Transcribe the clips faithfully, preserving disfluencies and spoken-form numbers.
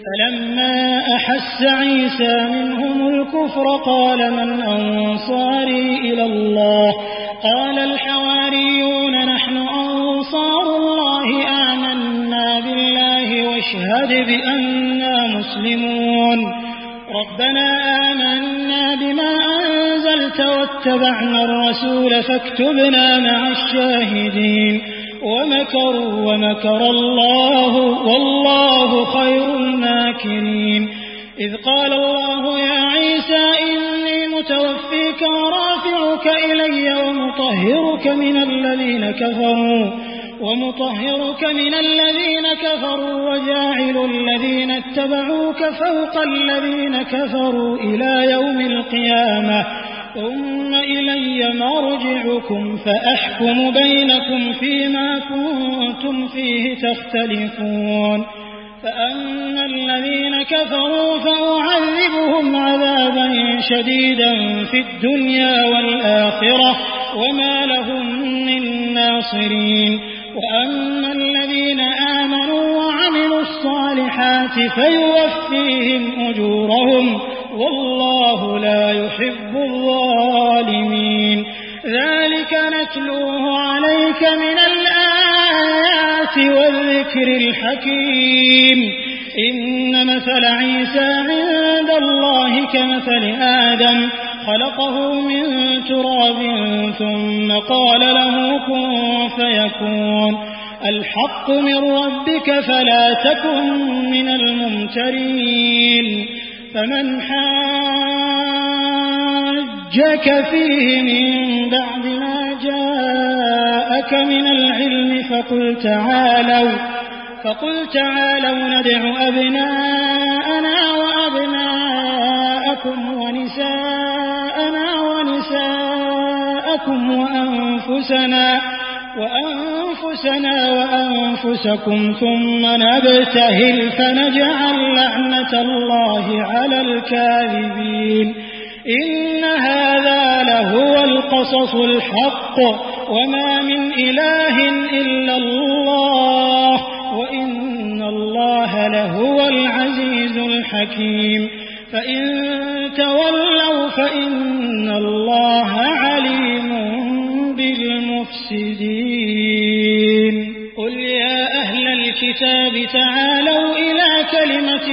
فلما أحس عيسى منهم الكفر قال من أنصاري إلى الله قال الحواريون نحن أنصار الله آمنا بالله واشهد بأننا مسلمون ربنا آمنا بما أنزلت واتبعنا الرسول فاكتبنا مع الشاهدين ومكروا ومكر الله والله خير الماكرين إذ قال الله يا عيسى إني متوفيك ورافعك إلي ومطهرك من الذين كفروا ومطهرك من الذين كفروا وجاعل الذين اتبعوك فوق الذين كفروا إلى يوم القيامة ثم إلي مرجعكم فأحكم بينكم فيما كنتم فيه تختلفون فأما الذين كفروا فأعذبهم عذابا شديدا في الدنيا والآخرة وما لهم من ناصرين وأما الذين آمنوا وعملوا الصالحات فيوفيهم أجورهم والله لا يحب الظالمين ذلك نتلوه عليك من الآيات والذكر الحكيم إن مثل عيسى عند الله كمثل آدم خلقه من تراب ثم قال له كن فيكون الحق من ربك فلا تكن من الممترين فمن حاجك فيه من بعد ما جاءك من العلم فقل تعالوا فقل تعالوا ندع أبناءنا وأبناءكم ونساءنا ونساءكم وأنفسنا وأنفسنا وأنفسكم ثم نبتهل فنجعل لعنة الله على الكاذبين إن هذا لهو القصص الحق وما من إله إلا الله وإن الله لهو العزيز الحكيم فإن تولوا فإن الله عليم بالمفسدين قل يا أهل الكتاب تعالوا إلى كلمة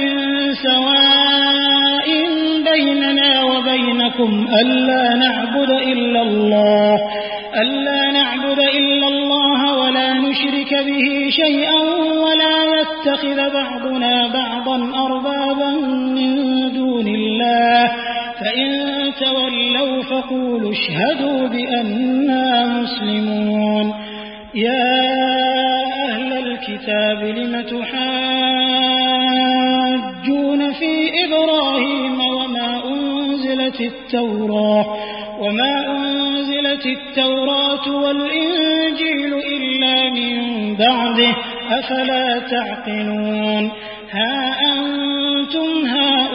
سواء بيننا وبينكم ألا نعبد إلا الله ألا نعبد إلا الله ولا نشرك به شيئا ولا يتخذ بعضنا بعضا أربابا من دون الله فإن تولوا فقولوا اشهدوا بأننا مسلمون يا أهل الكتاب لم تحاجون في إبراهيم وما أنزلت التوراة وما أنزلت التوراة والإنجيل إلا من بعده أفلا تعقلون ها أنتم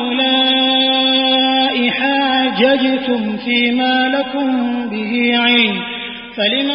هؤلاء حاججتم فيما لكم به علم فلم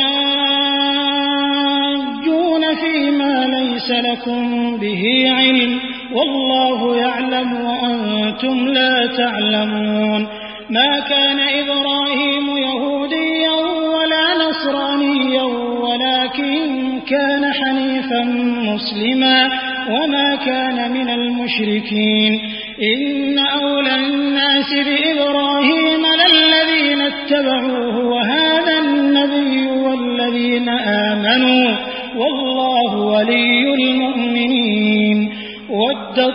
تحاجون فيما ليس لكم به علم والله يعلم وأنتم لا تعلمون ما كان إبراهيم يهوديا ولا نصرانيا ولكن كان حنيفا مسلما وما كان من المشركين إن أولى الناس بإبراهيم للذين اتبعوه وهذا النبي والذين آمنوا والله ولي المؤمنين ودت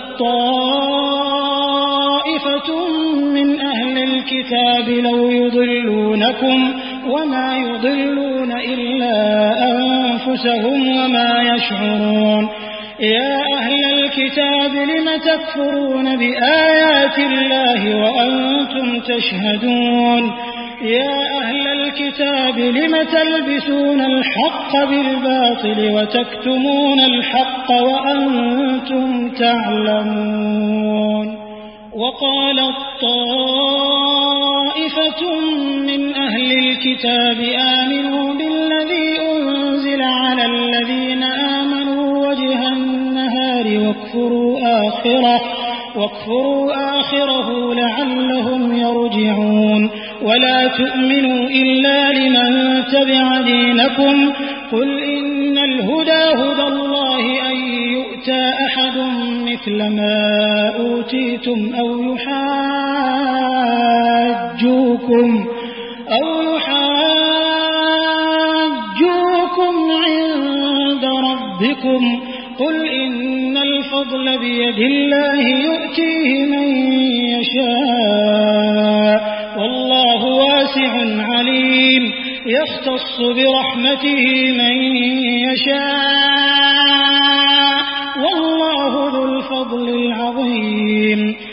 طائفة من أهل الكتاب لو يضلونكم وما يضلون إلا أنفسهم وما يشعرون يا أهل الكتاب لم تكفرون بآيات الله وأنتم تشهدون يا أهل الكتاب لم تلبسون الحق بالباطل وتكتمون الحق وأنتم تعلمون وقالت طائفة من أهل الكتاب آمنوا بالذي أنزل على الذين آمنوا وجه النهار واكفروا واكفروا آخره واكفروا آخره لعلهم يرجعون ولا تؤمنوا إلا لمن تبع دينكم قل إن الهدى هدى الله أن يؤتى أحد مثل ما أوتيتم أو يحاجوكم أو يحاجوكم عند ربكم قل إن الفضل بيد الله يؤتيه من يشاء والله واسع عليم يختص برحمته من يشاء والله ذو الفضل العظيم